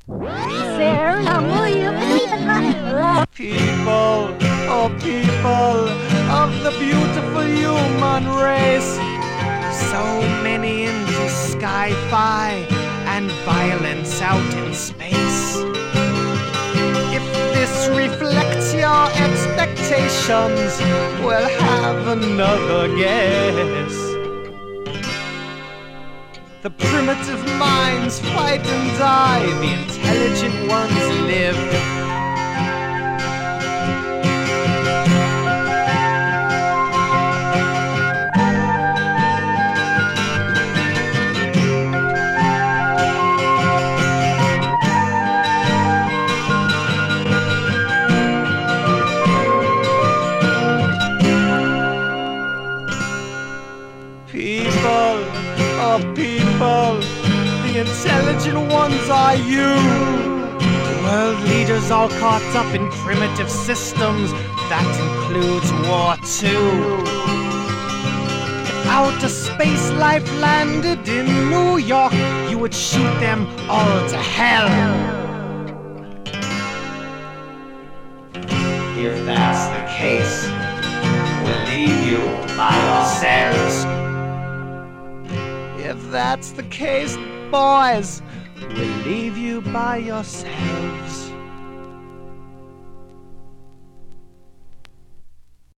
People, oh people of the beautiful human race, so many into sci-fi and violence out in space. If this reflects your expectations, we'll have another guess. The primitive minds fight and die, the intelligent ones live. People, oh people, the intelligent ones are you. World leaders all caught up in primitive systems, that includes war too. If outer space life landed in New York, you would shoot them all to hell. If that's the case, we'll leave you by yourselves. If that's the case, boys, we'll leave you by yourselves.